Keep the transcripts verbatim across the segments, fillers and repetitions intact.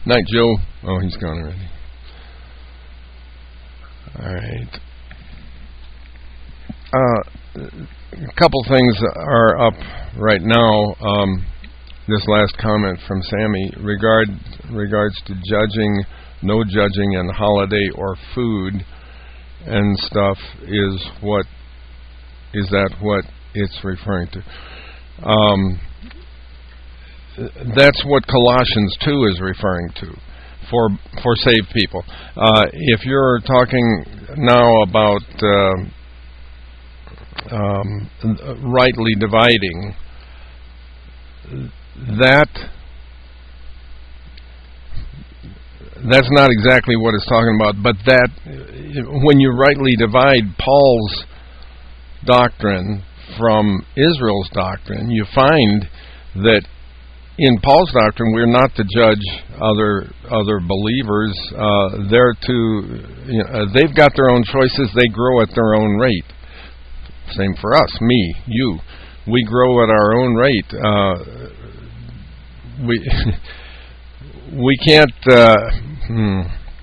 Night, Joe. Oh, he's gone already. All right. Uh, a couple things are up right now. Um, this last comment from Sammy regard regards to judging, no judging, and holiday or food and stuff is what is that what it's referring to? Um, that's what Colossians two is referring to for for saved people. Uh, if you're talking now about uh, um, rightly dividing, that that's not exactly what it's talking about. But that when you rightly divide Paul's doctrine from Israel's doctrine, you find that in Paul's doctrine, we're not to judge other other believers. Uh, they're to, you know, they've got their own choices. They grow at their own rate. Same for us, me, you. We grow at our own rate. Uh, we we can't. Uh, hmm.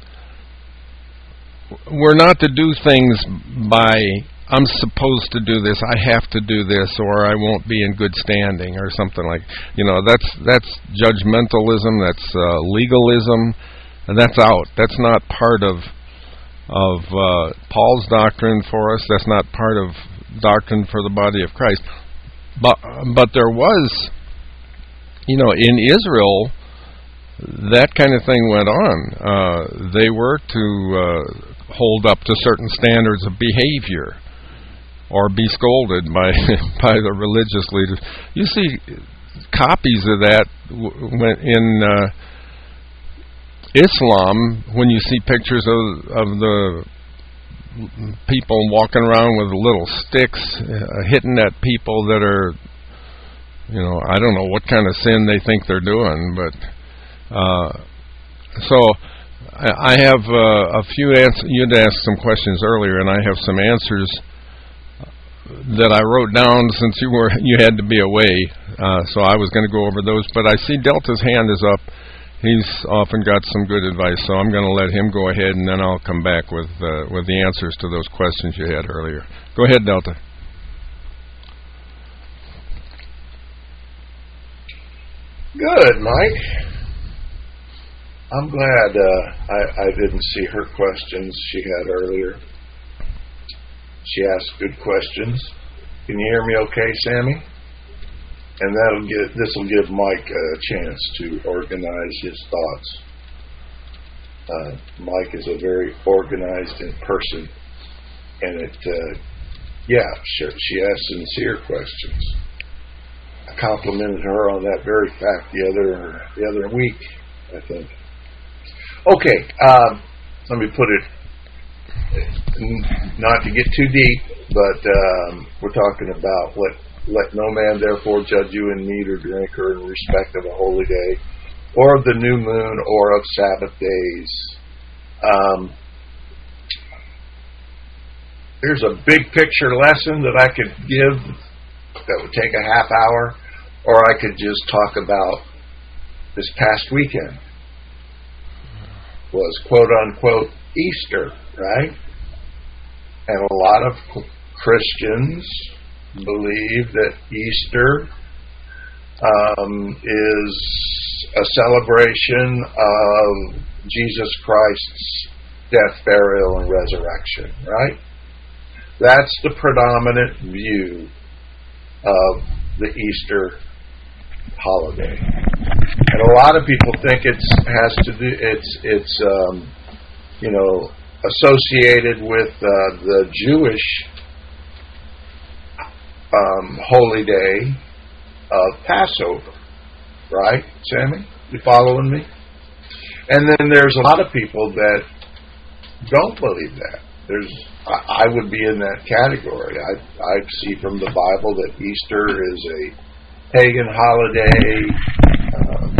We're not to do things by, I'm supposed to do this, I have to do this, or I won't be in good standing, or something like, you know, that's that's judgmentalism, that's uh, legalism, and that's out. That's not part of of uh, Paul's doctrine for us. That's not part of doctrine for the body of Christ. But but there was, you know, in Israel, that kind of thing went on. Uh, they were to uh, hold up to certain standards of behavior, or be scolded by by the religious leaders. You see copies of that when in uh, Islam, when you see pictures of of the people walking around with little sticks, uh, hitting at people that are, you know, I don't know what kind of sin they think they're doing, but uh, so I, I have uh, a few answers. You'd asked some questions earlier, and I have some answers that I wrote down since you were you had to be away, uh, so I was going to go over those. But I see Delta's hand is up. He's often got some good advice, so I'm going to let him go ahead, and then I'll come back with uh, with the answers to those questions you had earlier. Go ahead, Delta. Good, Mike. I'm glad uh, I, I didn't see her questions she had earlier. She asked good questions. Can you hear me okay, Sammy? And that'll get this will give Mike a chance to organize his thoughts. Uh, Mike is a very organized person, and it, uh, yeah, she, she asked sincere questions. I complimented her on that very fact the other the other week, I think. Okay, um, let me put it, not to get too deep, but um, we're talking about what. Let no man therefore judge you in meat or drink or in respect of a holy day, or of the new moon, or of Sabbath days. Um, here's a big picture lesson that I could give that would take a half hour, or I could just talk about this past weekend. Was quote unquote Easter, right? And a lot of Christians believe that Easter um, is a celebration of Jesus Christ's death, burial, and resurrection, right? That's the predominant view of the Easter holiday. And a lot of people think it's has to do it's it's um, you know associated with uh, the Jewish Um, holy day of Passover, right, Sammy? You following me? And then there's a lot of people that don't believe that. There's, I, I would be in that category. I, I see from the Bible that Easter is a pagan holiday. Um,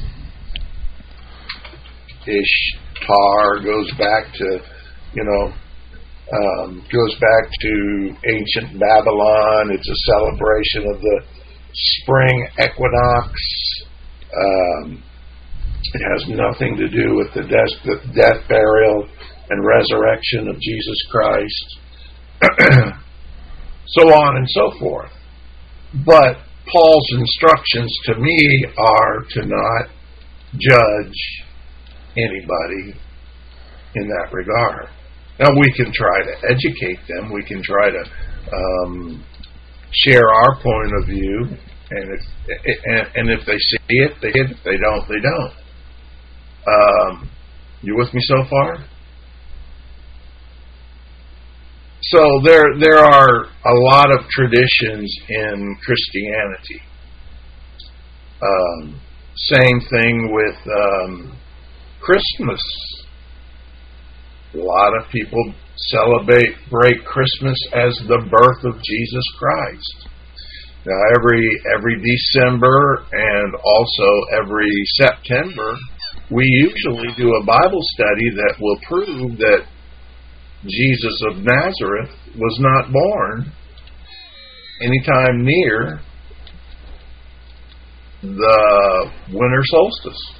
Ishtar goes back to, you know, Um, goes back to ancient Babylon. It's a celebration of the spring equinox. Um, It has nothing to do with the death, the death, burial, and resurrection of Jesus Christ, so on and so forth. But Paul's instructions to me are to not judge anybody in that regard. Now, we can try to educate them. We can try to um, share our point of view, and if and, and if they see it, they see it. If they don't, they don't. Um, you with me so far? So there there are a lot of traditions in Christianity. Um, same thing with um, Christmas. A lot of people celebrate break Christmas as the birth of Jesus Christ. Now, every every December and also every September, we usually do a Bible study that will prove that Jesus of Nazareth was not born anytime near the winter solstice.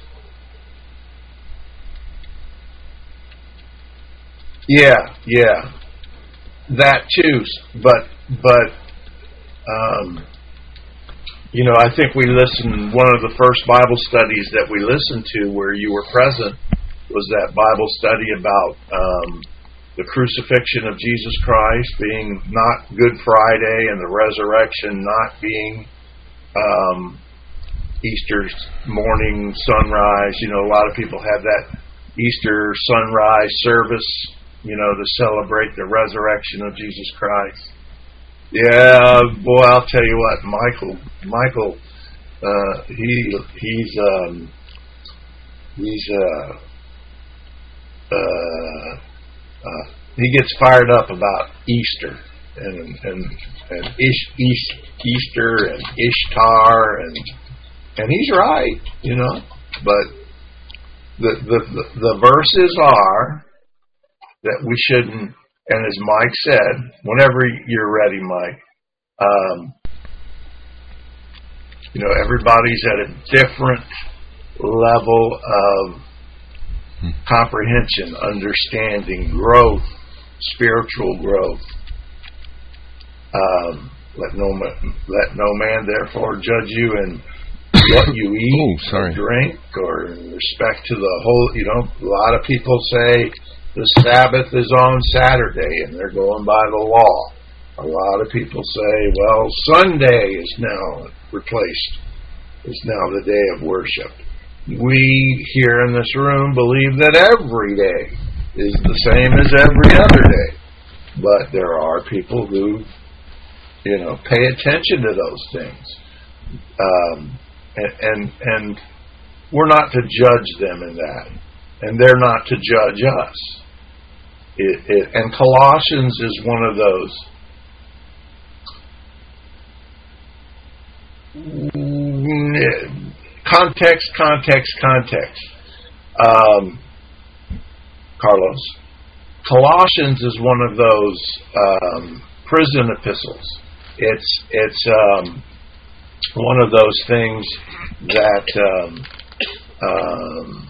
Yeah, yeah, that too. But, but, um, you know, I think we listened. One of the first Bible studies that we listened to, where you were present, was that Bible study about um, the crucifixion of Jesus Christ being not Good Friday and the resurrection not being um, Easter morning sunrise. You know, a lot of people have that Easter sunrise service, you know, to celebrate the resurrection of Jesus Christ. Yeah, boy, I'll tell you what, Michael, Michael, uh, he he's um, he's uh, uh, uh, he gets fired up about Easter and and and Ish, East, Easter and Ishtar and and he's right, you know, but the the the, the verses are that we shouldn't. And as Mike said, whenever you're ready, Mike, um, you know, everybody's at a different level of comprehension, understanding, growth, spiritual growth. Um, let no ma- let no man therefore judge you in what you eat, Ooh, sorry. or drink, or in respect to the whole. You know, a lot of people say the Sabbath is on Saturday, and they're going by the law. A lot of people say, well, Sunday is now replaced. It's now the day of worship. We here in this room believe that every day is the same as every other day. But there are people who, you know, pay attention to those things. Um, and, and, and we're not to judge them in that. And they're not to judge us. It, it, and Colossians is one of those. Context, context, context. Um, Carlos. Colossians is one of those um, prison epistles. It's it's um, one of those things that um, um,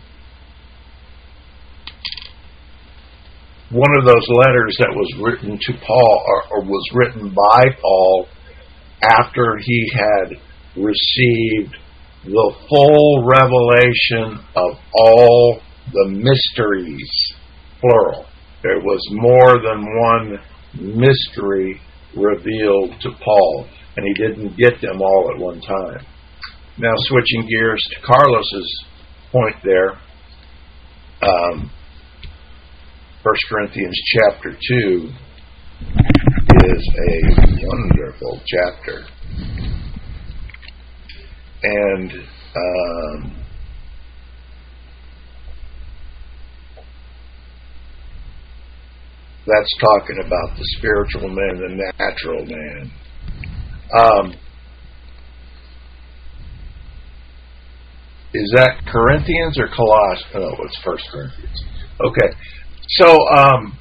one of those letters that was written to Paul, or, or was written by Paul after he had received the full revelation of all the mysteries, plural. There was more than one mystery revealed to Paul, and he didn't get them all at one time. Now, switching gears to Carlos's point there, um, First Corinthians chapter two is a wonderful chapter. And um, that's talking about the spiritual man and the natural man. Um, is that Corinthians or Colossians? Oh, it's First Corinthians. Okay. So, um,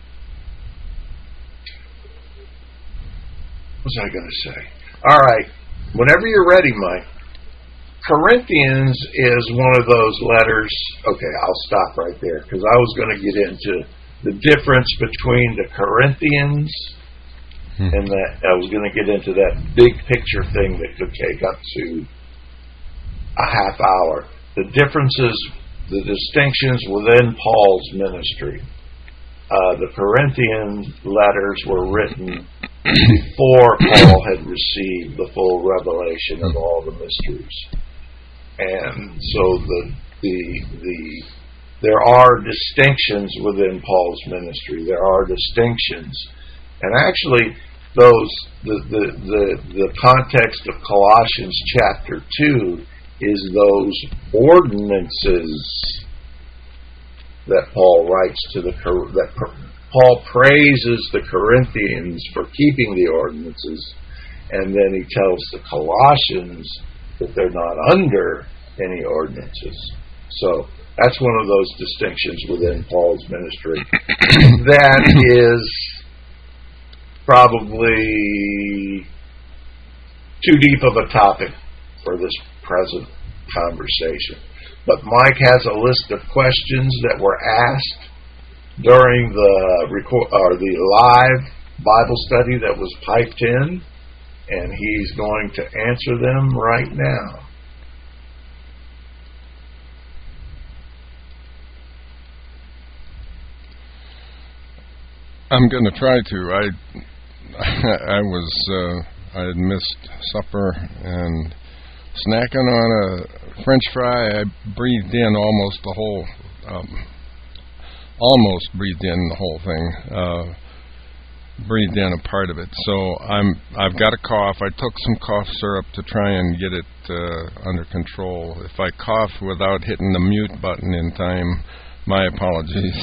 what was I going to say? All right. Whenever you're ready, Mike. Corinthians is one of those letters. Okay, I'll stop right there because I was going to get into the difference between the Corinthians hmm. and that. I was going to get into that big picture thing that could take up to a half hour. The differences, the distinctions within Paul's ministry. Uh, the Corinthian letters were written before Paul had received the full revelation of all the mysteries. And so the the the there are distinctions within Paul's ministry. There are distinctions, and actually, those the the the, the context of Colossians chapter two is those ordinances that Paul writes to the that Paul praises the Corinthians for keeping the ordinances, and then he tells the Colossians that they're not under any ordinances. So that's one of those distinctions within Paul's ministry. That is probably too deep of a topic for this present conversation. But Mike has a list of questions that were asked during the record or the live Bible study that was piped in, and he's going to answer them right now. I'm going to try to. I I was uh, I had missed supper and snacking on a French fry. I breathed in almost the whole, um, almost breathed in the whole thing. Uh, breathed in a part of it. So I'm I've got a cough. I took some cough syrup to try and get it uh, under control. If I cough without hitting the mute button in time, my apologies.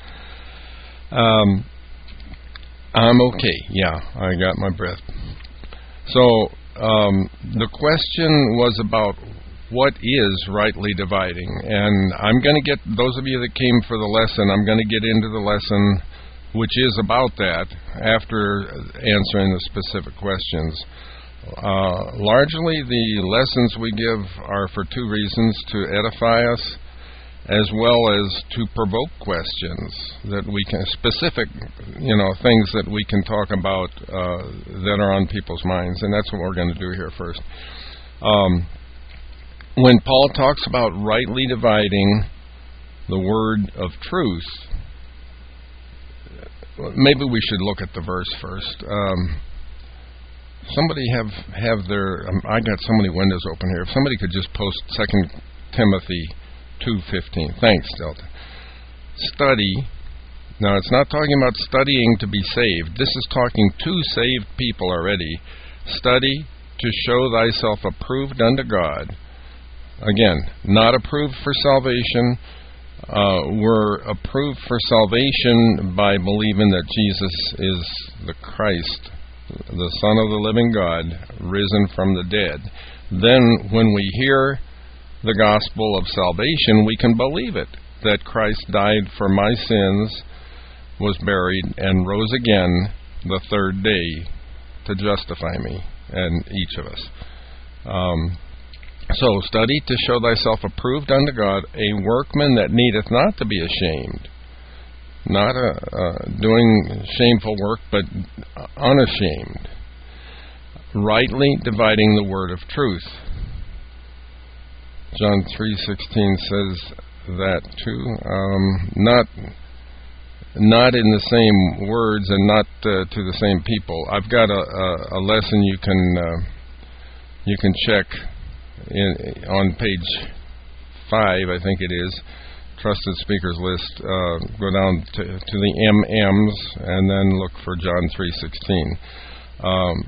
um. I'm okay. Yeah, I got my breath. So um, the question was about what is rightly dividing, and I'm going to get those of you that came for the lesson. I'm going to get into the lesson, which is about that, after answering the specific questions. Uh, largely, the lessons we give are for two reasons: to edify us, as well as to provoke questions that we can, specific, you know, things that we can talk about uh, that are on people's minds, and that's what we're going to do here first. Um, when Paul talks about rightly dividing the word of truth, maybe we should look at the verse first. Um, somebody have have their, um, I got so many windows open here. If somebody could just post Second Timothy two fifteen. Thanks, Delta. Study. Now, it's not talking about studying to be saved. This is talking to saved people already. Study to show thyself approved unto God. Again, not approved for salvation. Uh, we're approved for salvation by believing that Jesus is the Christ, the Son of the living God, risen from the dead. Then, when we hear the gospel of salvation, we can believe it, that Christ died for my sins, was buried, and rose again the third day to justify me and each of us. Um, so, study to show thyself approved unto God, a workman that needeth not to be ashamed. Not a, uh, doing shameful work, but unashamed. Rightly dividing the word of truth. John three sixteen says that too. Um, not not in the same words and not uh, to the same people. I've got a, a, a lesson you can uh, you can check in, on page five, I think it is, Trusted Speakers List. Uh, go down to, to the M Ms and then look for John three sixteen. Um,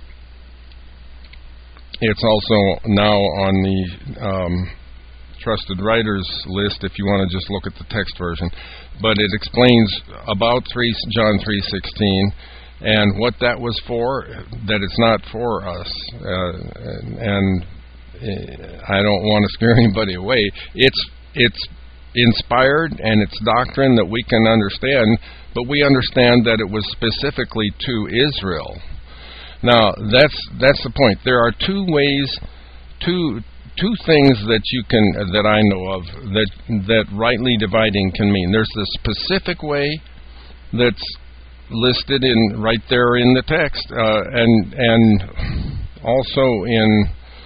it's also now on the um, Trusted Writers list if you want to just look at the text version. But it explains about three, John three sixteen and what that was for, that it's not for us. Uh, and, and I don't want to scare anybody away. It's it's inspired and it's doctrine that we can understand, but we understand that it was specifically to Israel. Now, that's that's the point. There are two ways, two two things that you can that I know of that that rightly dividing can mean. There's the specific way that's listed in right there in the text, uh, and and also in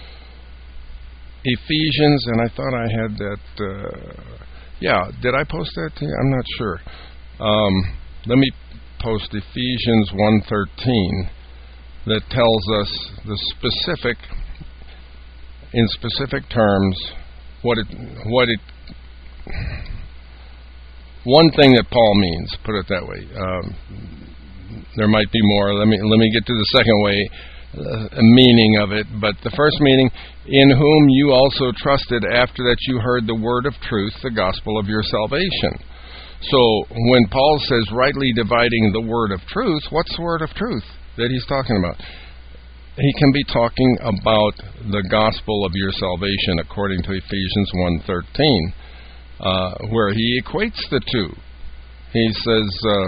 Ephesians. And I thought I had that. Uh, yeah, did I post that to you? I'm not sure. Um, let me post Ephesians one thirteen that tells us the specific, in specific terms, what it what it one thing that Paul means. Put it that way. Um, there might be more. Let me let me get to the second way, uh, meaning of it. But the first meaning, in whom you also trusted after that you heard the word of truth, the gospel of your salvation. So when Paul says rightly dividing the word of truth, what's the word of truth that he's talking about? He can be talking about the gospel of your salvation according to Ephesians one thirteen, uh, where he equates the two. He says uh,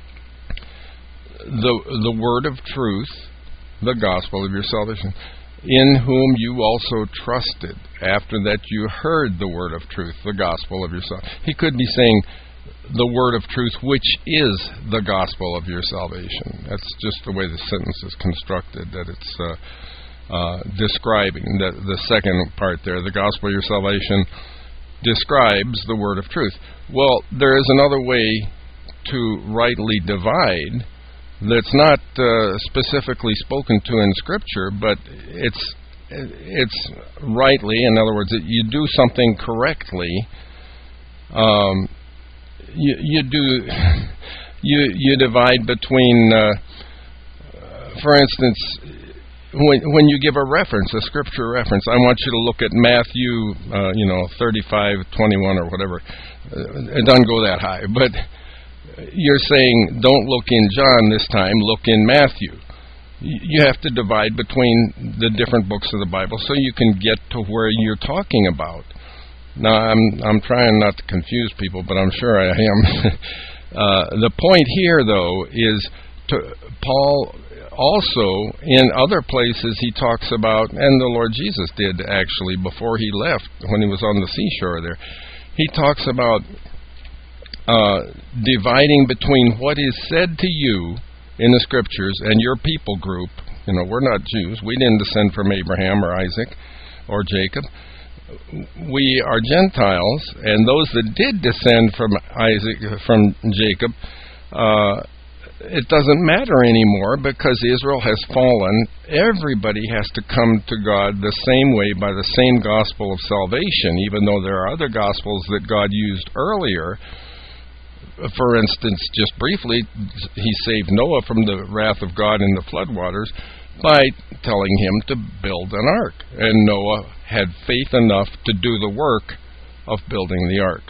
the the word of truth, the gospel of your salvation, in whom you also trusted after that you heard the word of truth, the gospel of your salvation. He could be saying the word of truth, which is the gospel of your salvation. That's just the way the sentence is constructed, that it's uh, uh, describing the, the second part there. The gospel of your salvation describes the word of truth. Well, there is another way to rightly divide that's not uh, specifically spoken to in Scripture, but it's it's rightly, in other words, you do something correctly. Um, You, you do you you divide between, uh, for instance, when when you give a reference, a scripture reference. I want you to look at Matthew, uh, you know, thirty-five twenty-one or whatever. Uh, it doesn't go that high, but you're saying don't look in John this time. Look in Matthew. You have to divide between the different books of the Bible so you can get to where you're talking about. Now, I'm I'm trying not to confuse people, but I'm sure I am. uh, the point here, though, is to, Paul also, in other places, he talks about, and the Lord Jesus did actually before he left, when he was on the seashore there, he talks about uh, dividing between what is said to you in the Scriptures and your people group. You know, we're not Jews. We didn't descend from Abraham or Isaac or Jacob. We are Gentiles, and those that did descend from Isaac, from Jacob, uh, it doesn't matter anymore because Israel has fallen. Everybody has to come to God the same way by the same gospel of salvation, even though there are other gospels that God used earlier. For instance, just briefly, he saved Noah from the wrath of God in the floodwaters by telling him to build an ark. And Noah had faith enough to do the work of building the ark.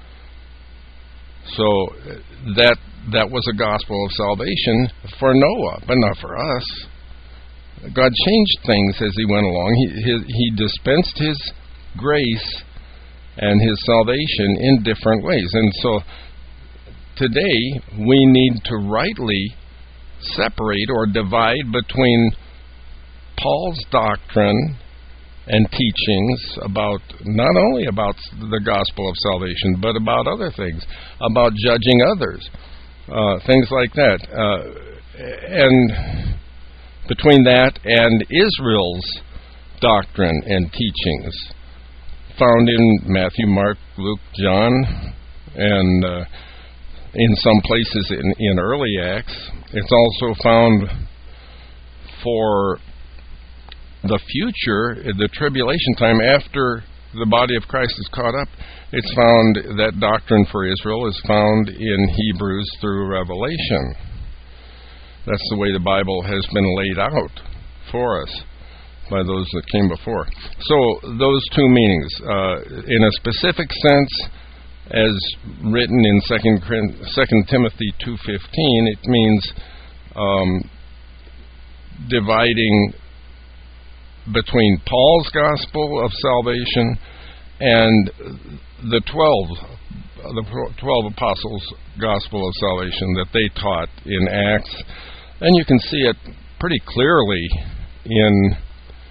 So that that was a gospel of salvation for Noah, but not for us. God changed things as he went along. He, his, he dispensed his grace and his salvation in different ways. And so today we need to rightly separate or divide between Paul's doctrine and teachings about not only about the gospel of salvation, but about other things, about judging others, uh, things like that, uh, and between that and Israel's doctrine and teachings, found in Matthew, Mark, Luke, John, and uh, in some places in, in early Acts. It's also found for the future, the tribulation time, after the body of Christ is caught up. It's found, that doctrine for Israel is found in Hebrews through Revelation. That's the way the Bible has been laid out for us by those that came before. So those two meanings, uh, in a specific sense, as written in Second Timothy two fifteen, it means um, dividing between Paul's gospel of salvation and the twelve, the twelve apostles' gospel of salvation that they taught in Acts. And you can see it pretty clearly in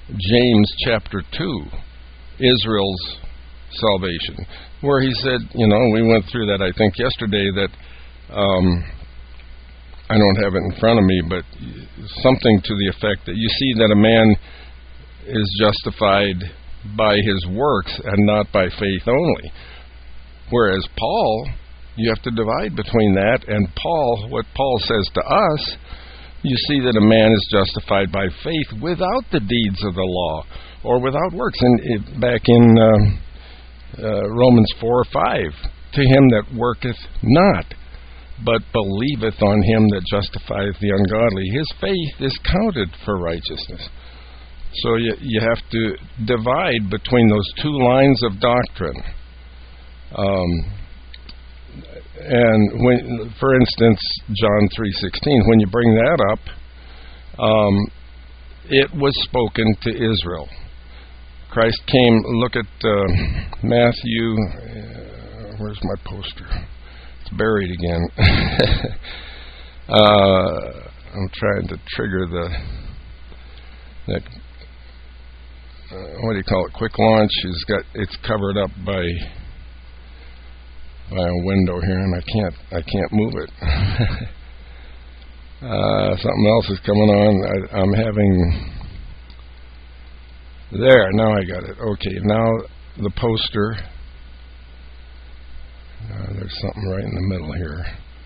James chapter two, Israel's salvation, where he said, you know, we went through that, I think, yesterday, that um, I don't have it in front of me, but something to the effect that you see that a man is justified by his works and not by faith only. Whereas Paul, you have to divide between that and Paul, what Paul says to us, you see that a man is justified by faith without the deeds of the law or without works. And it, back in uh, uh, Romans four or five, to him that worketh not, but believeth on him that justifieth the ungodly, his faith is counted for righteousness. So you, you have to divide between those two lines of doctrine. Um, and when, for instance, John three sixteen, when you bring that up, um, it was spoken to Israel. Christ came. Look at uh, Matthew. Uh, where's my poster? It's buried again. uh, I'm trying to trigger the that. Uh, what do you call it? Quick launch. It's got. It's covered up by. by a window here, and I can't I can't move it. uh, something else is coming on. I, I'm having there now. I got it. Okay, now the poster. Uh, there's something right in the middle here.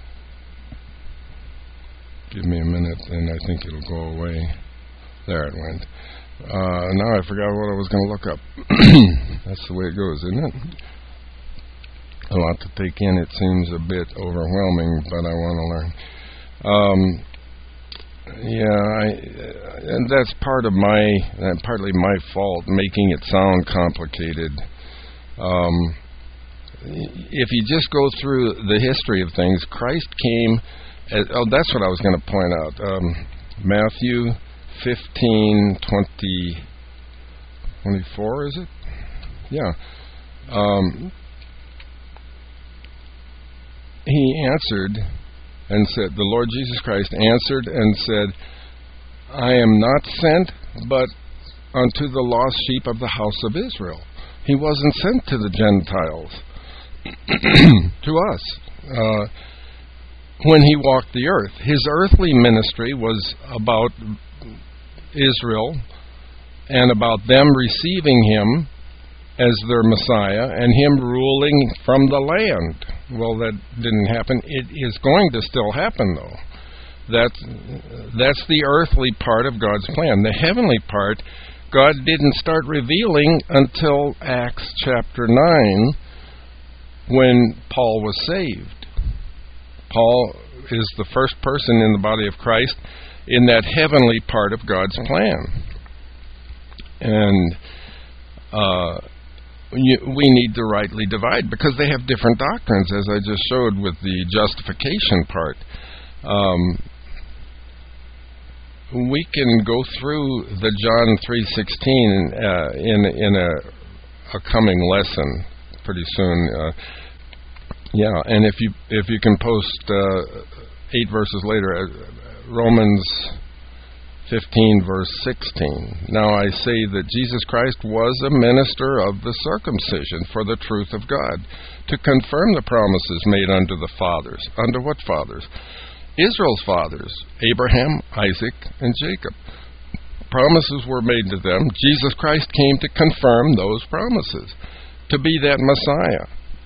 Give me a minute, and I think it'll go away. There it went. Uh, now I forgot what I was going to look up. That's the way it goes, isn't it? A lot to take in. It seems a bit overwhelming, but I want to learn. Um, yeah, I, and that's part of my, uh, partly my fault, making it sound complicated. Um, if you just go through the history of things, Christ came. As, oh, that's what I was going to point out. Um, Matthew fifteen twenty, twenty-four, is it? Yeah. Um, He answered and said, the Lord Jesus Christ answered and said, I am not sent but unto the lost sheep of the house of Israel. He wasn't sent to the Gentiles, to us. Uh, when he walked the earth, his earthly ministry was about Israel and about them receiving him as their Messiah and him ruling from the land. Well, that didn't happen. It is going to still happen, though. That's, that's the earthly part of God's plan. The heavenly part, God didn't start revealing until Acts chapter nine, when Paul was saved. Paul is the first person in the body of Christ in that heavenly part of God's plan. And uh we need to rightly divide, because they have different doctrines, as I just showed with the justification part. Um, we can go through the John three sixteen uh, in in a, a coming lesson pretty soon. Uh, yeah, and if you if you can post uh, eight verses later, uh, Romans fifteen, verse sixteen. Now I say that Jesus Christ was a minister of the circumcision for the truth of God, to confirm the promises made unto the fathers. Under what fathers? Israel's fathers, Abraham, Isaac, and Jacob. Promises were made to them. Jesus Christ came to confirm those promises, to be that Messiah.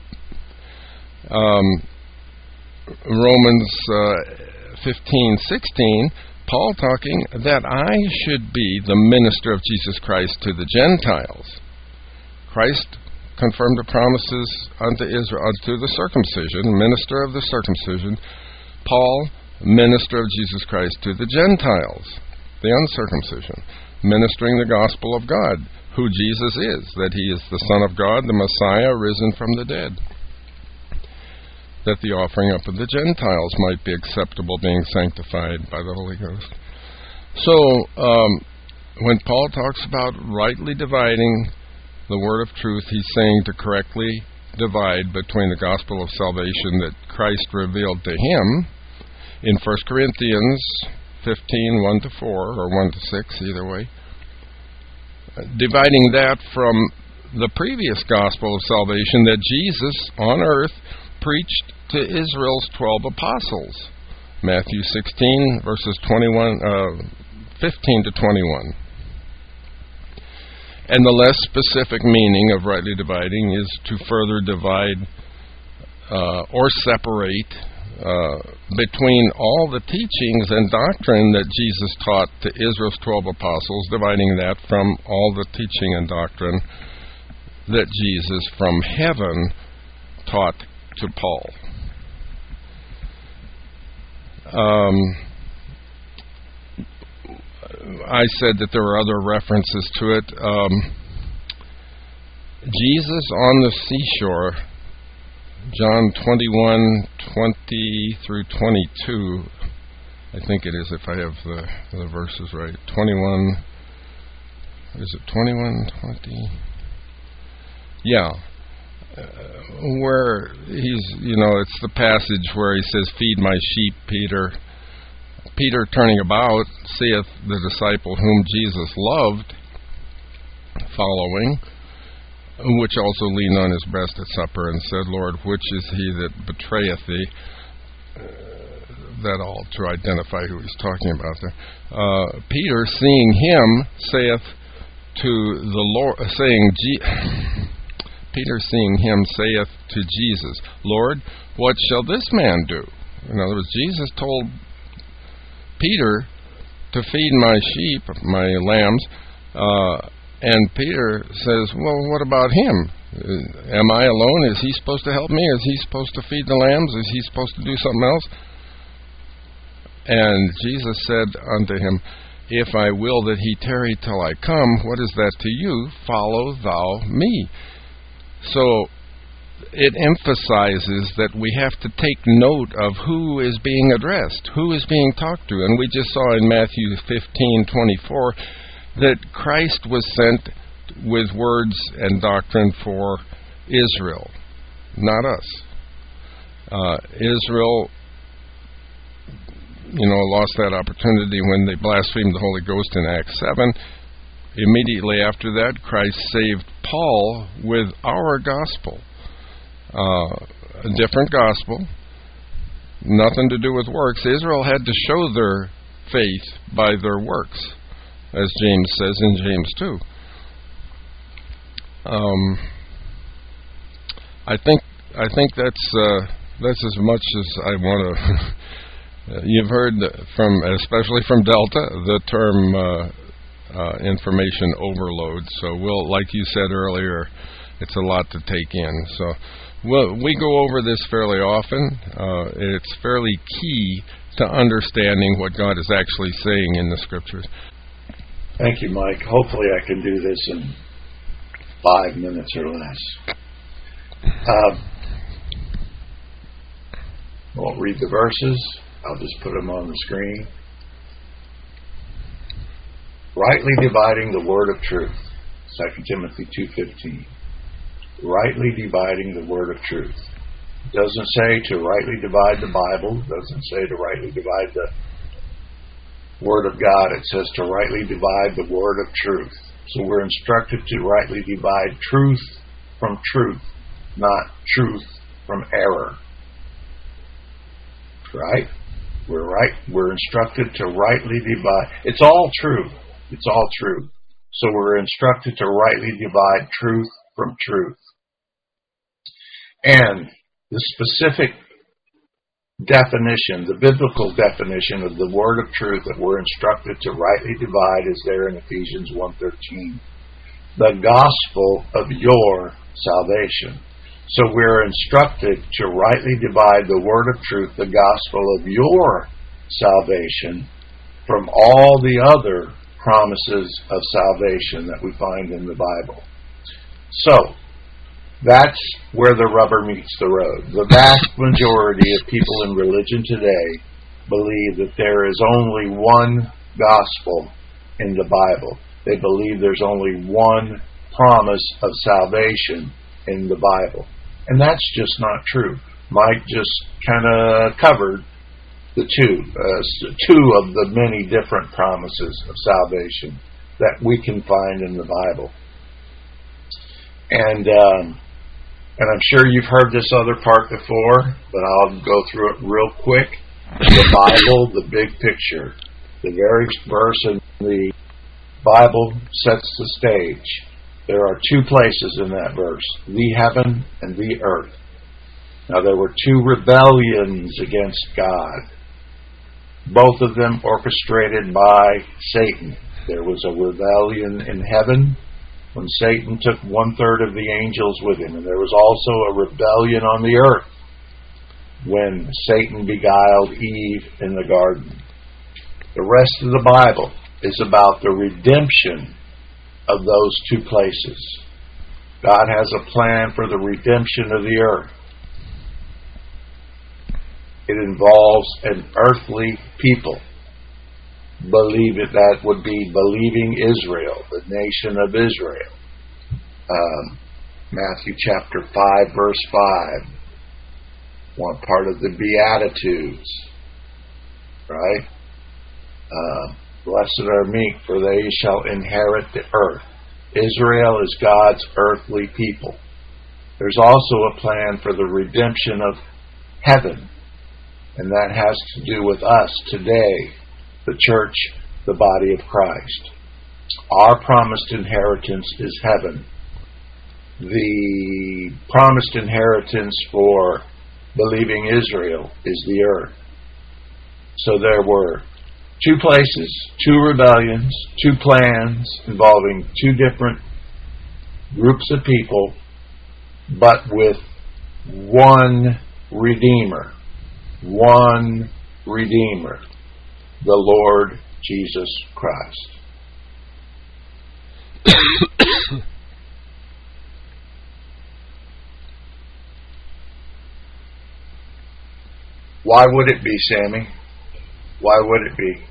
Um, Romans uh, fifteen, sixteen, Paul talking that I should be the minister of Jesus Christ to the Gentiles. Christ confirmed the promises unto Israel, unto the circumcision, minister of the circumcision. Paul, minister of Jesus Christ to the Gentiles, the uncircumcision, ministering the gospel of God, who Jesus is, that he is the Son of God, the Messiah, risen from the dead, that the offering up of the Gentiles might be acceptable, being sanctified by the Holy Ghost. So, um, when Paul talks about rightly dividing the word of truth, he's saying to correctly divide between the gospel of salvation that Christ revealed to him in First Corinthians fifteen, one to four, or one to six, either way, dividing that from the previous gospel of salvation that Jesus on earth preached to Israel's twelve apostles. Matthew sixteen, verses twenty-one, uh, fifteen to twenty-one. And the less specific meaning of rightly dividing is to further divide uh, or separate uh, between all the teachings and doctrine that Jesus taught to Israel's twelve apostles, dividing that from all the teaching and doctrine that Jesus from heaven taught to Paul. Um, I said that there were other references to it. Um, Jesus on the seashore, John twenty-one, twenty through twenty-two, I think it is, if I have the, the verses right. twenty-one, is it twenty-one, twenty? Yeah. Uh, where he's, you know, it's the passage where he says, "Feed my sheep, Peter." Peter, turning about, seeth the disciple whom Jesus loved following, which also leaned on his breast at supper, and said, "Lord, which is he that betrayeth thee?" Uh, that all to identify who he's talking about there. Uh, Peter, seeing him, saith to the Lord, uh, saying, G- Peter, seeing him, saith to Jesus, "Lord, what shall this man do?" In other words, Jesus told Peter to feed my sheep, my lambs, uh, and Peter says, "Well, what about him? Uh, am I alone? Is he supposed to help me? Is he supposed to feed the lambs? Is he supposed to do something else?" And Jesus said unto him, "If I will that he tarry till I come, what is that to you? Follow thou me." So it emphasizes that we have to take note of who is being addressed, who is being talked to. And we just saw in Matthew fifteen twenty-four that Christ was sent with words and doctrine for Israel, not us. Uh, Israel, you know, lost that opportunity when they blasphemed the Holy Ghost in Acts seven. Immediately after that, Christ saved Paul with our gospel. Uh, a different gospel, nothing to do with works. Israel had to show their faith by their works, as James says in James two. Um, I think I think that's uh, that's as much as I want to. You've heard from, especially from Delta, the term uh, uh, information overload. So we'll, like you said earlier, it's a lot to take in. So we'll, we go over this fairly often. Uh, it's fairly key to understanding what God is actually saying in the Scriptures. Thank you, Mike. Hopefully I can do this in five minutes or less. Uh, I won't read the verses. I'll just put them on the screen. Rightly dividing the word of truth. Second Timothy two fifteen. Rightly dividing the word of truth. It doesn't say to rightly divide the Bible. It doesn't say to rightly divide the Word of God. It says to rightly divide the word of truth. So we're instructed to rightly divide truth from truth, not truth from error. Right? We're right. We're instructed to rightly divide. It's all true. It's all true. So we're instructed to rightly divide truth from truth. And the specific definition, the biblical definition of the word of truth that we're instructed to rightly divide is there in Ephesians one thirteen. The gospel of your salvation. So we're instructed to rightly divide the word of truth, the gospel of your salvation, from all the other promises of salvation that we find in the Bible. So, that's where the rubber meets the road. The vast majority of people in religion today believe that there is only one gospel in the Bible. They believe there's only one promise of salvation in the Bible. And that's just not true. Mike just kind of covered the two, uh, two of the many different promises of salvation that we can find in the Bible. And um, and I'm sure you've heard this other part before, but I'll go through it real quick. The Bible, the big picture. The very verse in the Bible sets the stage. There are two places in that verse, the heaven and the earth. Now there were two rebellions against God, both of them orchestrated by Satan. There was a rebellion in heaven when Satan took one-third of the angels with him, and there was also a rebellion on the earth when Satan beguiled Eve in the garden. The rest of the Bible is about the redemption of those two places. God has a plan for the redemption of the earth. It involves an earthly people. Believe it, that would be believing Israel, the nation of Israel. Um, Matthew chapter five, verse five. One part of the Beatitudes. Right? Uh, Blessed are meek, for they shall inherit the earth. Israel is God's earthly people. There's also a plan for the redemption of heaven, and that has to do with us today, the church, the body of Christ. Our promised inheritance is heaven. The promised inheritance for believing Israel is the earth. So there were two places, two rebellions, two plans involving two different groups of people, but with one Redeemer. One Redeemer. The Lord Jesus Christ. Why would it be, Sammy? Why would it be?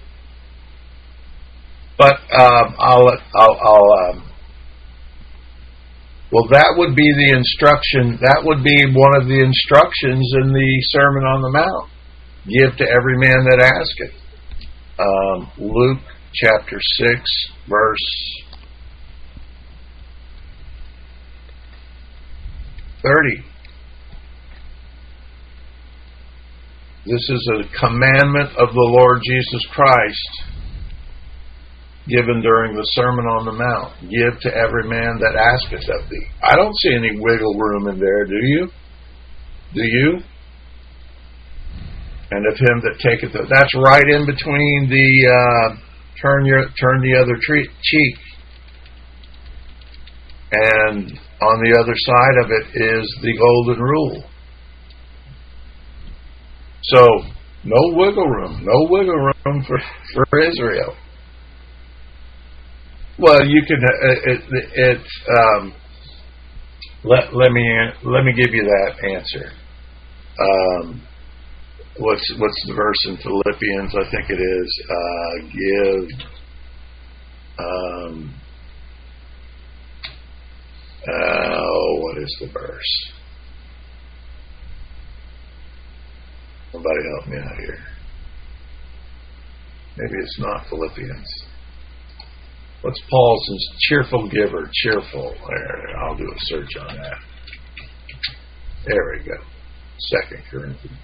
But um, I'll, I'll, I'll um, well, that would be the instruction. That would be one of the instructions in the Sermon on the Mount. Give to every man that asketh. Um, Luke chapter six, verse thirty. This is a commandment of the Lord Jesus Christ given during the Sermon on the Mount. Give to every man that asketh of thee. I don't see any wiggle room in there, do you? Do you? And of him that taketh it. That's right in between the uh, turn your turn the other tre- cheek. And on the other side of it is the golden rule. So, no wiggle room. No wiggle room for, for Israel. Well, you can. Uh, it. it um, let let me let me give you that answer. Um, what's what's the verse in Philippians? I think it is. Uh, give. Um, oh, what is the verse? Somebody help me out here. Maybe it's not Philippians. What's Paul's cheerful giver? Cheerful. There, I'll do a search on that. There we go. Second Corinthians.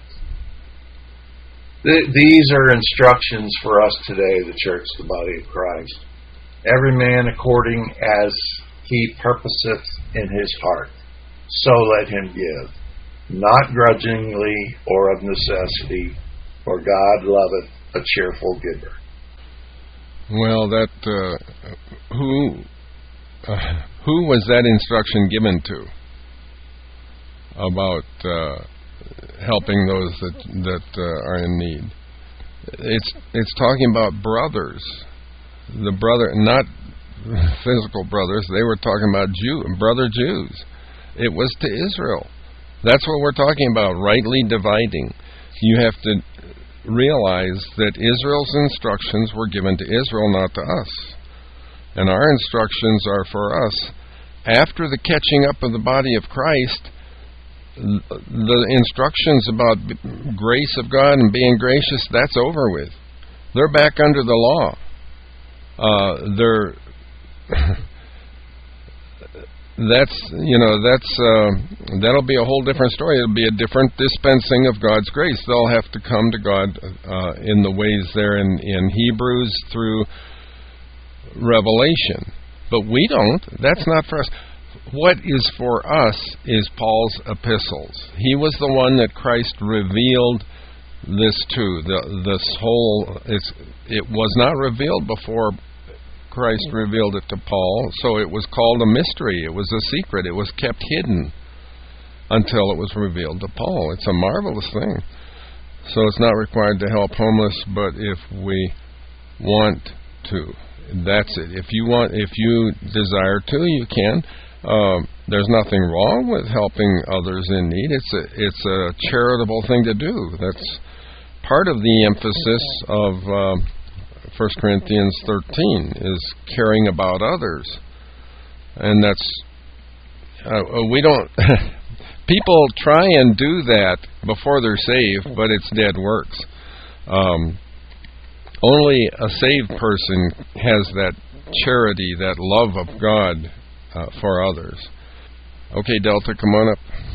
Th- these are instructions for us today, the church, the body of Christ. Every man according as he purposeth in his heart, so let him give, not grudgingly or of necessity, for God loveth a cheerful giver. Well, that uh, who uh, who was that instruction given to about uh, helping those that that uh, are in need? It's it's talking about brothers, the brother, not physical brothers. They were talking about Jew brother Jews. It was to Israel. That's what we're talking about. Rightly dividing. You have to realize that Israel's instructions were given to Israel, not to us. And our instructions are for us. After the catching up of the body of Christ, the instructions about grace of God and being gracious, that's over with. They're back under the law. Uh, they're that's you know that's uh, that'll be a whole different story. It'll be a different dispensing of God's grace. They'll have to come to God uh, in the ways there in, in Hebrews through Revelation. But we don't. That's not for us. What is for us is Paul's epistles. He was the one that Christ revealed this to. The this whole it's it was not revealed before Christ revealed it to Paul, so it was called a mystery. It was a secret. It was kept hidden until it was revealed to Paul. It's a marvelous thing. So it's not required to help homeless, but if we want to, that's it. If you want, if you desire to, you can. Uh, there's nothing wrong with helping others in need. It's a it's a charitable thing to do. That's part of the emphasis of Uh, First Corinthians thirteen is caring about others, and that's uh, we don't. People try and do that before they're saved, but it's dead works. Um, only a saved person has that charity, that love of God uh, for others. Okay, Delta, come on up.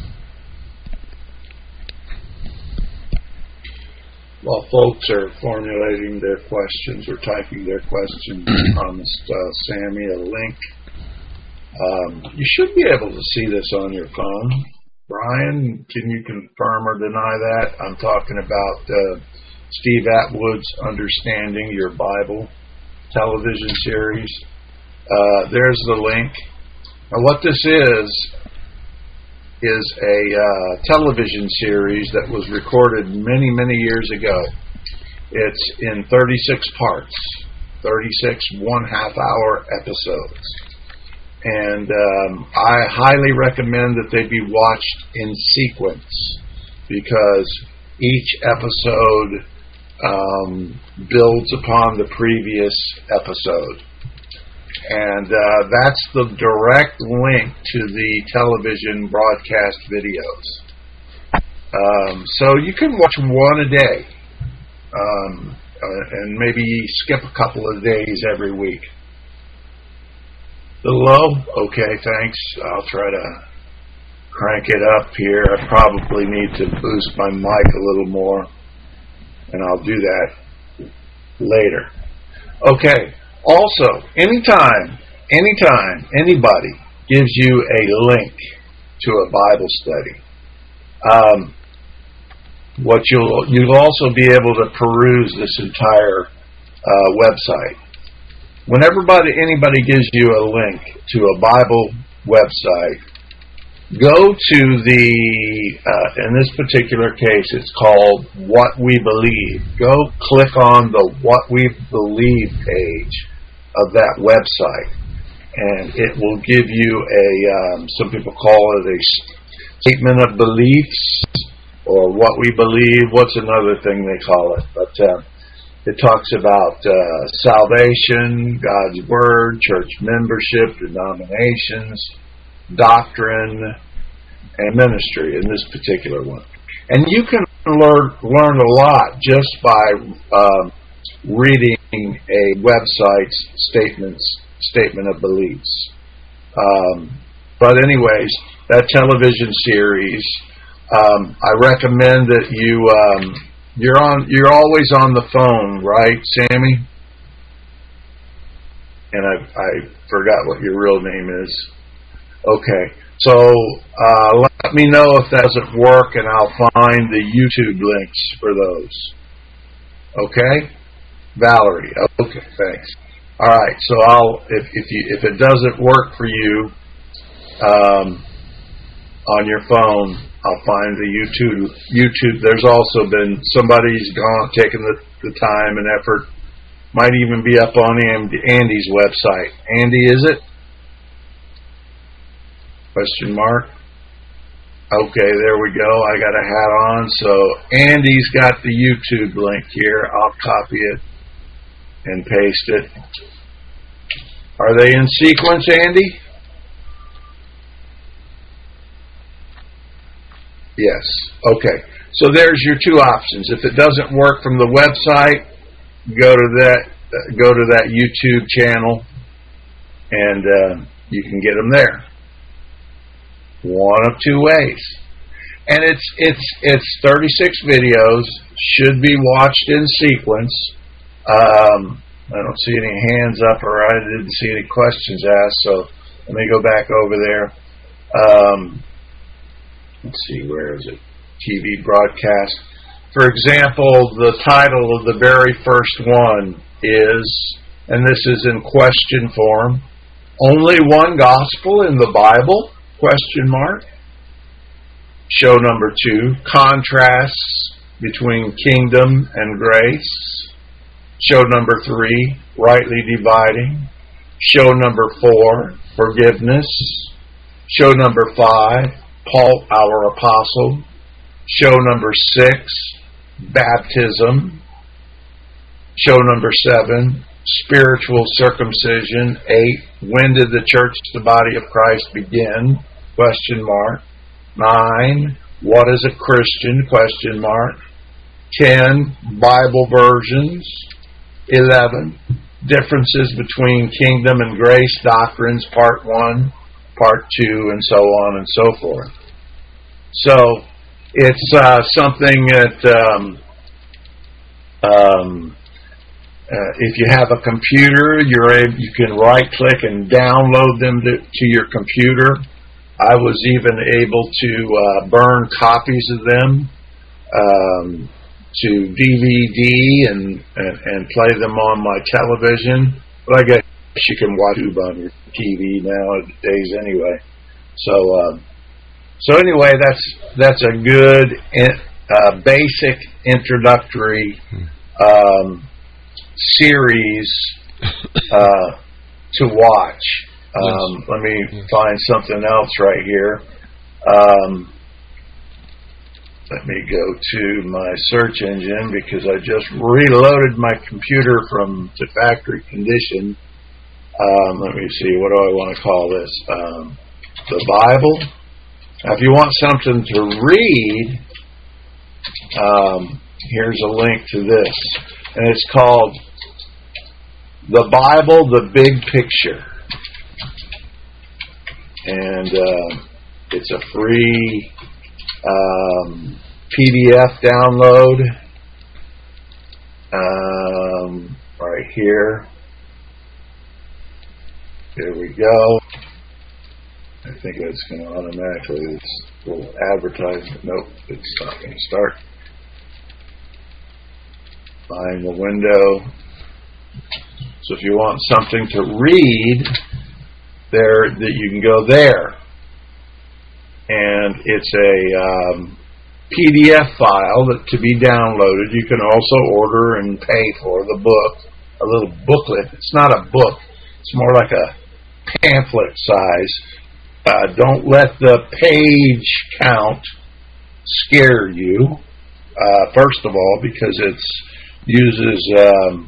While folks are formulating their questions or typing their questions, I promised uh, Sammy a link. Um, you should be able to see this on your phone. Brian, can you confirm or deny that? I'm talking about uh, Steve Atwood's Understanding Your Bible television series. Uh, there's the link. Now, what this is, is a uh, television series that was recorded many, many years ago. It's in thirty-six parts, thirty-six one-half-hour episodes. And um, I highly recommend that they be watched in sequence because each episode um, builds upon the previous episode. And uh, that's the direct link to the television broadcast videos. Um, so you can watch one a day, um, uh, and maybe skip a couple of days every week. The low? Okay, thanks. I'll try to crank it up here. I probably need to boost my mic a little more, and I'll do that later. Okay. Also, anytime, anytime anybody gives you a link to a Bible study, um, what you'll you'll also be able to peruse this entire uh, website. Whenever anybody gives you a link to a Bible website, go to the, uh, in this particular case, it's called What We Believe. Go click on the What We Believe page of that website, and it will give you a, um, some people call it a statement of beliefs, or what we believe. What's another thing they call it? But uh, it talks about uh, salvation, God's Word, church membership, denominations, doctrine, and ministry in this particular one. And you can learn, learn a lot just by um, reading a website's statements, statement of beliefs. Um, but anyways, that television series, um, I recommend that you, um, you're on, you're always on the phone, right, Sammy? And I, I forgot what your real name is. Okay, so uh, let me know if that doesn't work, and I'll find the YouTube links for those. Okay? Valerie. Okay, thanks. All right. So I'll if if you if it doesn't work for you um, on your phone, I'll find the YouTube. YouTube. There's also been somebody's gone taken the, the time and effort. Might even be up on Andy, Andy's website. Andy, is it? Question mark. Okay, there we go. I got a hat on. So Andy's got the YouTube link here. I'll copy it and paste it. Are they in sequence, Andy? Yes. Okay. So there's your two options. If it doesn't work from the website, go to that uh, go to that YouTube channel and uh, you can get them there. One of two ways. And it's it's it's thirty-six videos, should be watched in sequence. Um, I don't see any hands up, or I didn't see any questions asked, so let me go back over there. Um, let's see, where is it? T V broadcast. For example, the title of the very first one is, and this is in question form, Only One Gospel in the Bible? Question mark. Show number two, Contrasts between Kingdom and Grace. Show number three, Rightly Dividing. Show number four, Forgiveness. Show number five, Paul our Apostle. Show number six, Baptism. Show number seven, Spiritual Circumcision. Eight, When did the church, the body of Christ, begin? Question mark. Nine, What is a Christian? Question mark. Ten, Bible versions. Eleven, Differences between Kingdom and Grace Doctrines, Part one, Part two, and so on and so forth. So, it's uh, something that um, um, uh, if you have a computer, you're able, you can right-click and download them to, to your computer. I was even able to uh, burn copies of them um, to D V D and, and, and play them on my television. But I guess you can watch YouTube on your T V nowadays anyway. So, uh, so anyway, that's that's a good uh, basic introductory um, series uh, to watch. Um, let me find something else right here. Um, let me go to my search engine because I just reloaded my computer from the factory condition. Um, let me see, what do I want to call this? Um, the Bible. Now, if you want something to read, um, here's a link to this. And it's called The Bible, the Big Picture. And uh, it's a free um, P D F download um, right here. There we go. I think it's going to automatically, it's a little advertisement. Nope, it's not going to start. Find the window. So if you want something to read, there that you can go there. And it's a um, P D F file that to be downloaded. You can also order and pay for the book, a little booklet. It's not a book. It's more like a pamphlet size. Uh, don't let the page count scare you, uh, first of all, because it uses um,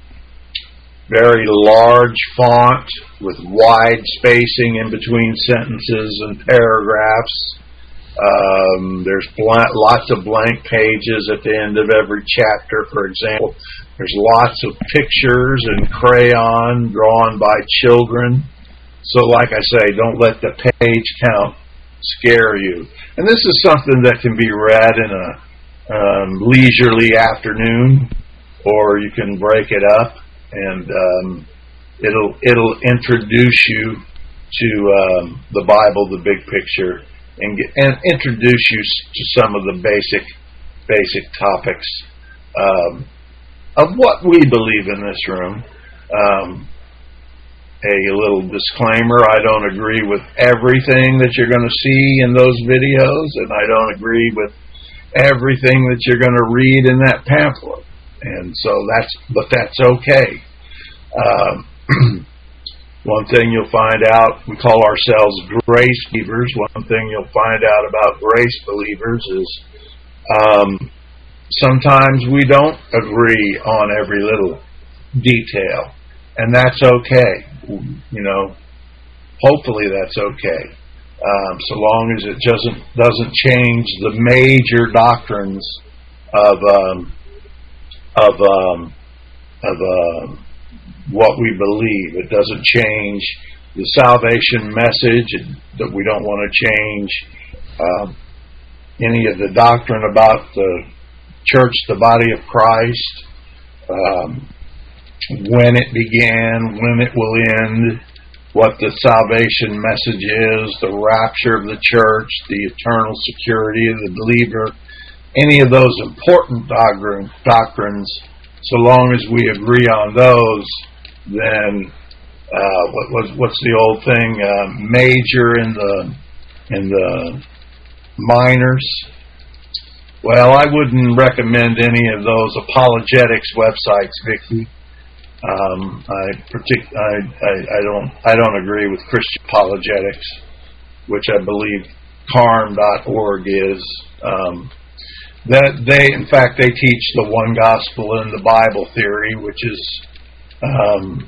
very large font with wide spacing in between sentences and paragraphs. Um, there's blank, lots of blank pages at the end of every chapter, for example. There's lots of pictures in crayon drawn by children. So like I say, don't let the page count scare you. And this is something that can be read in a um, leisurely afternoon, or you can break it up, and um, it'll it'll introduce you to um, the Bible, the big picture, and, get, and introduce you to some of the basic basic topics um, of what we believe in this room. Um, A little disclaimer, I don't agree with everything that you're going to see in those videos, and I don't agree with everything that you're going to read in that pamphlet. And so that's, but that's okay. Um, one thing you'll find out, we call ourselves grace believers. One thing you'll find out about grace believers is um, sometimes we don't agree on every little detail, and that's okay. You know, hopefully that's okay, um, so long as it doesn't doesn't change the major doctrines of um, of um, of uh, what we believe. It doesn't change the salvation message that we don't want to change. Uh, any of the doctrine about the church, the body of Christ, um, when it began, when it will end, what the salvation message is, the rapture of the church, the eternal security of the believer, any of those important doctrine, doctrines, so long as we agree on those, then uh, what was what's the old thing? Uh, major in the in the minors. Well, I wouldn't recommend any of those apologetics websites, Vicki. Um, I, partic- I, I, I don't I don't agree with Christian apologetics, which I believe carm dot org is. Um, that they, in fact, they teach the one gospel in the Bible theory, which is um,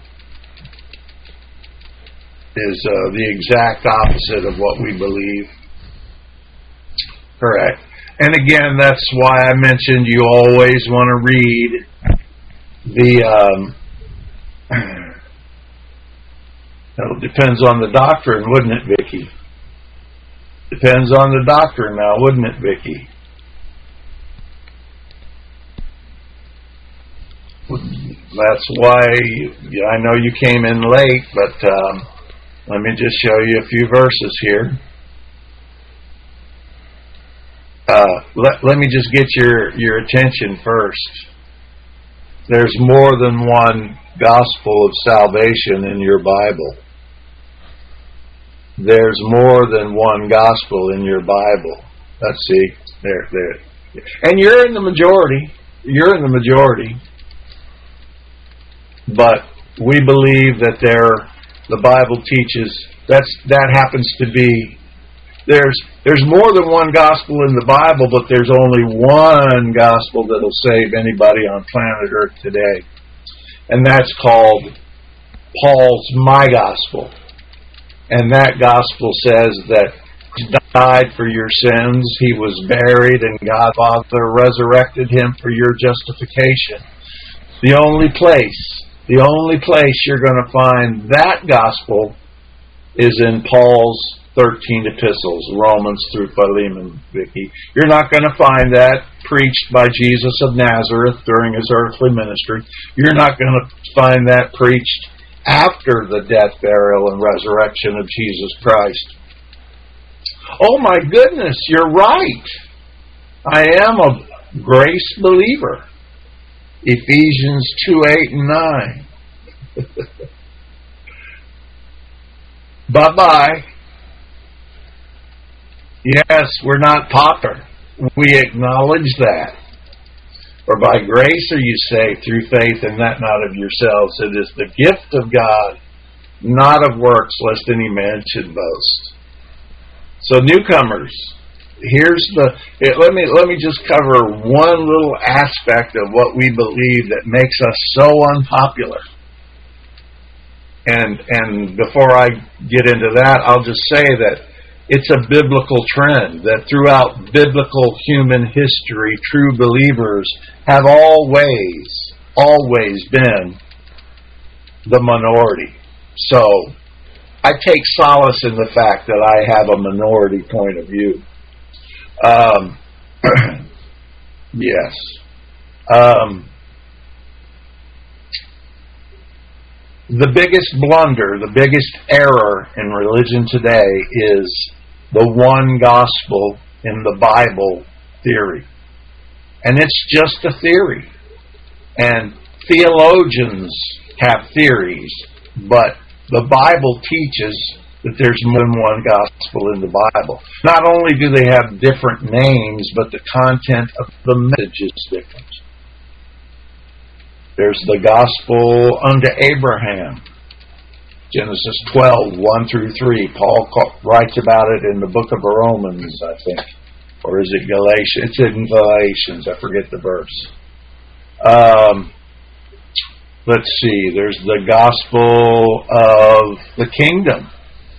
is uh, the exact opposite of what we believe. Correct. And again, that's why I mentioned you always want to read the. Um, It depends on the doctrine, wouldn't it, Vicki? Depends on the doctrine now, wouldn't it, Vicki? That's why I know you came in late, but um, let me just show you a few verses here. Uh, let, let me just get your, your attention first. There's more than one gospel of salvation in your Bible. There's more than one gospel in your Bible. Let's see. There, there. And you're in the majority. You're in the majority. But we believe that there, the Bible teaches that's that happens to be there's there's more than one gospel in the Bible, but there's only one gospel that'll save anybody on planet Earth today. And that's called Paul's My Gospel. And that gospel says that He died for your sins, He was buried, and God Father resurrected Him for your justification. The only place, the only place you're going to find that gospel is in Paul's thirteen epistles, Romans through Philemon, Vicki. You're not going to find that preached by Jesus of Nazareth during His earthly ministry. You're not going to find that preached after the death, burial, and resurrection of Jesus Christ. Oh my goodness, you're right. I am a grace believer. Ephesians two, eight, and nine. Bye-bye. Yes, we're not pauper. We acknowledge that. For by grace are you saved through faith, and that not of yourselves. It is the gift of God, not of works, lest any man should boast. So newcomers, here's the. It, let me let me just cover one little aspect of what we believe that makes us so unpopular. And and before I get into that, I'll just say that it's a biblical trend that throughout biblical human history, true believers have always, always been the minority. So I take solace in the fact that I have a minority point of view. Um, yes. Um, the biggest blunder, the biggest error in religion today is the one gospel in the Bible theory. And it's just a theory. And theologians have theories, but the Bible teaches that there's more than one gospel in the Bible. Not only do they have different names, but the content of the message is different. There's the gospel unto Abraham, Genesis twelve, one through three. Paul writes about it in the book of Romans, I think. Or is it Galatians? It's in Galatians. I forget the verse. Um, let's see. There's the gospel of the kingdom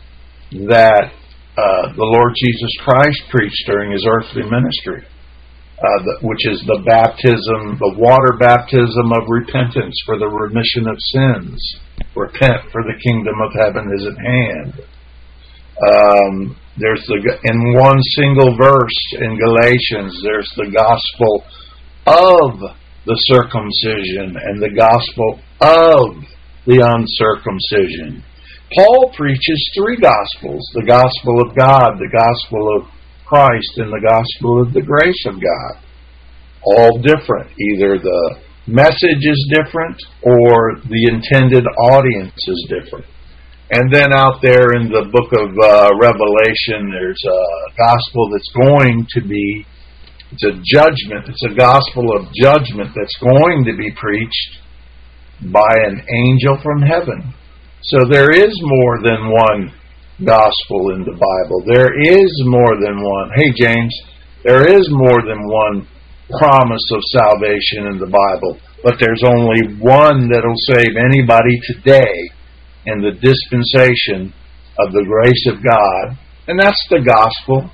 that uh, the Lord Jesus Christ preached during His earthly ministry. uh, the, which is the baptism, the water baptism of repentance for the remission of sins. Repent, for the kingdom of heaven is at hand. Um, there's the in one single verse in Galatians, there's the gospel of the circumcision and the gospel of the uncircumcision. Paul preaches three gospels: the gospel of God, the gospel of Christ, and the gospel of the grace of God. All different. Either the message is different or the intended audience is different. And then out there in the book of uh, Revelation, there's a gospel that's going to be, it's a judgment, it's a gospel of judgment that's going to be preached by an angel from heaven. So there is more than one gospel in the Bible. There is more than one. Hey, James, there is more than one promise of salvation in the Bible, but there's only one that'll save anybody today in the dispensation of the grace of God, and that's the gospel.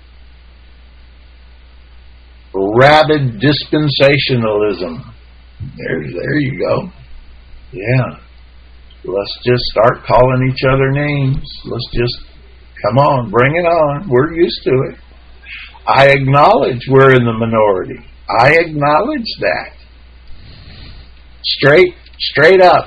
Rabid dispensationalism. There, there you go. Yeah. Let's just start calling each other names. Let's just, come on, bring it on. We're used to it. I acknowledge we're in the minority. I acknowledge that. Straight, straight up.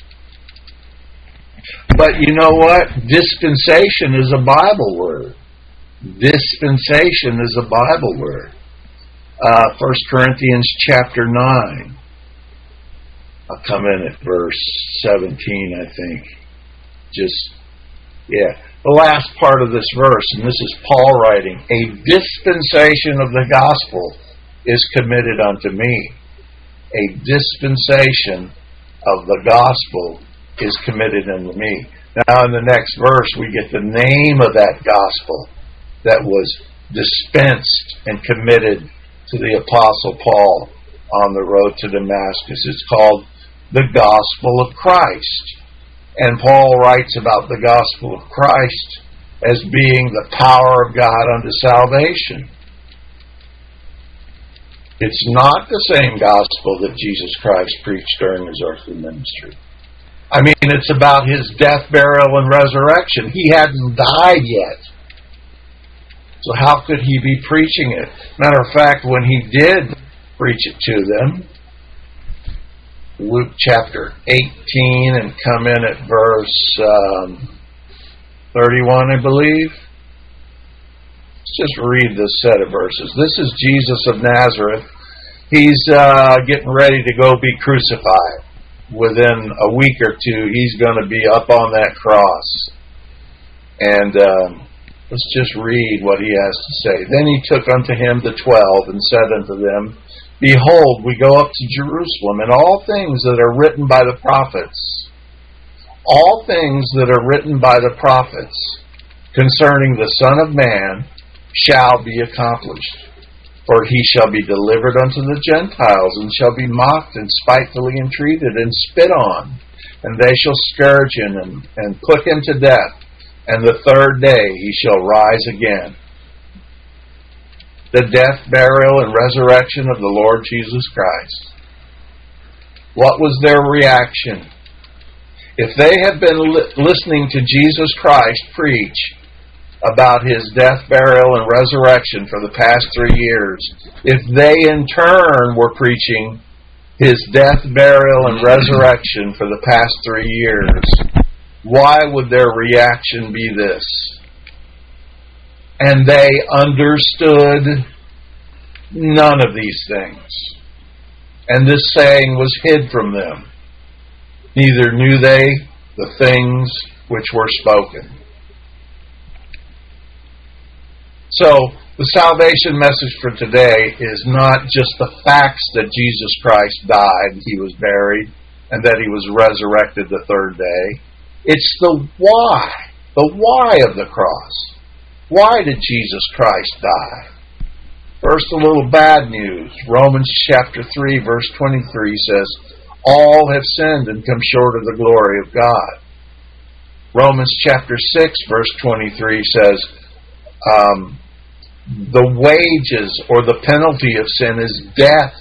But you know what? Dispensation is a Bible word. Dispensation is a Bible word. Uh, First Corinthians chapter nine. I'll come in at verse seventeen, I think. Just, yeah. The last part of this verse, and this is Paul writing, a dispensation of the gospel is committed unto me. A dispensation of the gospel is committed unto me. Now in the next verse we get the name of that gospel that was dispensed and committed to the Apostle Paul on the road to Damascus. It's called the gospel of Christ. And Paul writes about the gospel of Christ as being the power of God unto salvation. It's not the same gospel that Jesus Christ preached during his earthly ministry. I mean, it's about his death, burial, and resurrection. He hadn't died yet. So how could he be preaching it? Matter of fact, when he did preach it to them, Luke chapter eighteen, and come in at verse um, thirty-one, I believe. Let's just read this set of verses. This is Jesus of Nazareth. He's uh, getting ready to go be crucified. Within a week or two, he's going to be up on that cross. And um, let's just read what he has to say. Then he took unto him the twelve, and said unto them, Behold, we go up to Jerusalem, and all things that are written by the prophets, all things that are written by the prophets concerning the Son of Man shall be accomplished. For he shall be delivered unto the Gentiles, and shall be mocked, and spitefully entreated, and spit on. And they shall scourge him, and, and put him to death. And the third day he shall rise again. The death, burial, and resurrection of the Lord Jesus Christ. What was their reaction? If they had been li- listening to Jesus Christ preach about his death, burial, and resurrection for the past three years, if they in turn were preaching his death, burial, and resurrection for the past three years, why would their reaction be this? And they understood none of these things. And this saying was hid from them. Neither knew they the things which were spoken. So, the salvation message for today is not just the facts that Jesus Christ died, he was buried, and that he was resurrected the third day. It's the why. The why of the cross. Why did Jesus Christ die? First, a little bad news. Romans chapter three, verse twenty-three says, All have sinned and come short of the glory of God. Romans chapter six, verse twenty-three says, um, the wages or the penalty of sin is death.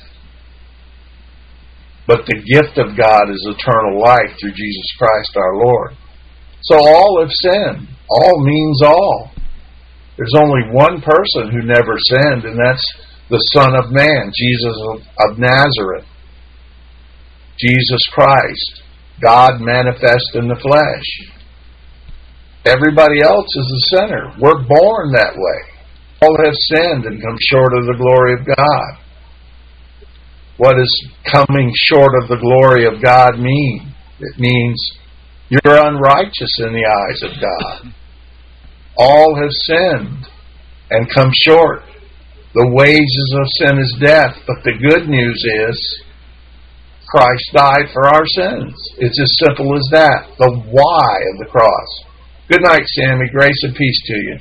But the gift of God is eternal life through Jesus Christ our Lord. So all have sinned. All means all. There's only one person who never sinned, and that's the Son of Man, Jesus of, of Nazareth. Jesus Christ, God manifest in the flesh. Everybody else is a sinner. We're born that way. All have sinned and come short of the glory of God. What does coming short of the glory of God mean? It means you're unrighteous in the eyes of God. All have sinned and come short. The wages of sin is death, but the good news is Christ died for our sins. It's as simple as that. The why of the cross. Good night, Sammy. Grace and peace to you.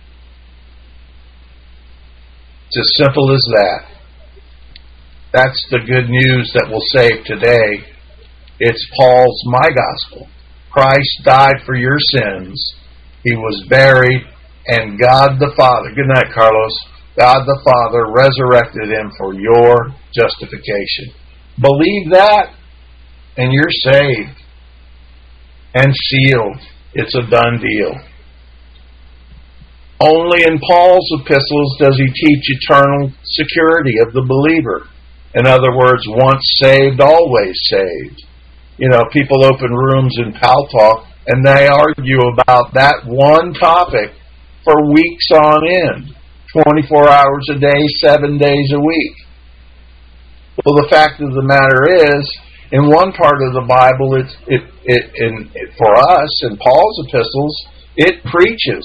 It's as simple as that. That's the good news that will save today. It's Paul's my gospel. Christ died for your sins. He was buried, and God the Father, good night, Carlos, God the Father resurrected him for your justification. Believe that, and you're saved and sealed. It's a done deal. Only in Paul's epistles does he teach eternal security of the believer. In other words, once saved, always saved. You know, people open rooms in Pal Talk and they argue about that one topic for weeks on end. twenty-four hours a day, seven days a week. Well, the fact of the matter is, in one part of the Bible, it, it, it, in, it, for us, in Paul's epistles, it preaches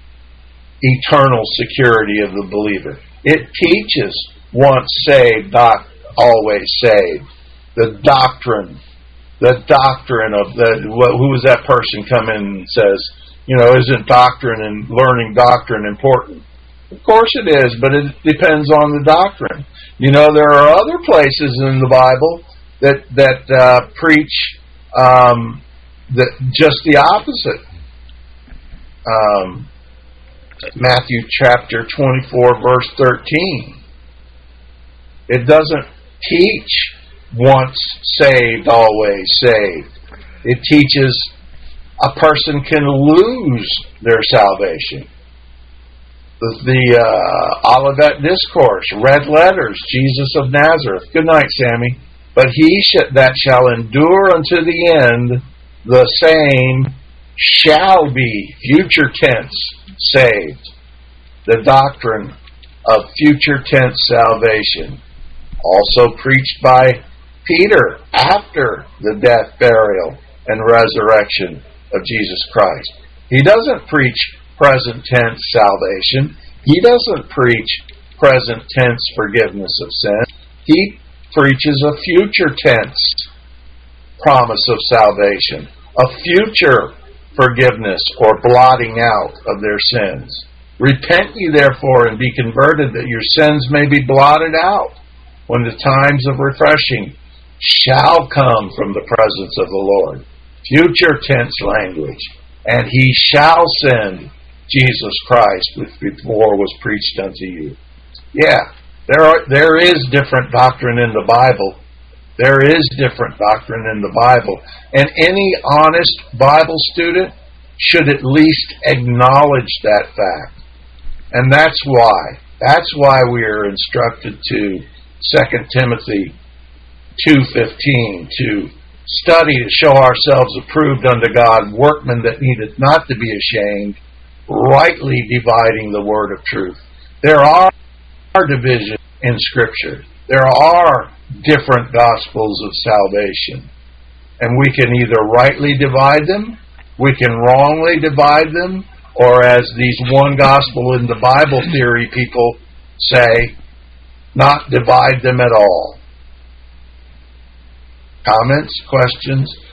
eternal security of the believer. It teaches once saved, doc, always saved. The doctrine, the doctrine of the, who was that person come in and says, you know, isn't doctrine and learning doctrine important? Of course it is, but it depends on the doctrine. You know, there are other places in the Bible that that uh, preach um, that just the opposite. Um, Matthew chapter twenty-four, verse thirteen. It doesn't teach once saved, always saved. It teaches a person can lose their salvation. The, the uh, Olivet Discourse, red letters, Jesus of Nazareth. Good night, Sammy. But he sh- that shall endure unto the end, the same shall be, future tense, saved. The doctrine of future tense salvation. Also preached by Peter after the death, burial, and resurrection of Jesus Christ. He doesn't preach present tense salvation. He doesn't preach present tense forgiveness of sin. He preaches a future tense promise of salvation, a future forgiveness or blotting out of their sins. Repent ye therefore and be converted, that your sins may be blotted out, when the times of refreshing shall come from the presence of the Lord. Future tense language. And he shall send Jesus Christ, which before was preached unto you. Yeah, there are there is different doctrine in the Bible. There is different doctrine in the Bible. And any honest Bible student should at least acknowledge that fact. And that's why. That's why we are instructed to Second Timothy two fifteen, to study to show ourselves approved unto God, workmen that needeth not to be ashamed, rightly dividing the word of truth. There are divisions in Scripture. There are different gospels of salvation. And we can either rightly divide them, we can wrongly divide them, or as these one gospel in the Bible theory people say, not divide them at all. Comments? Questions?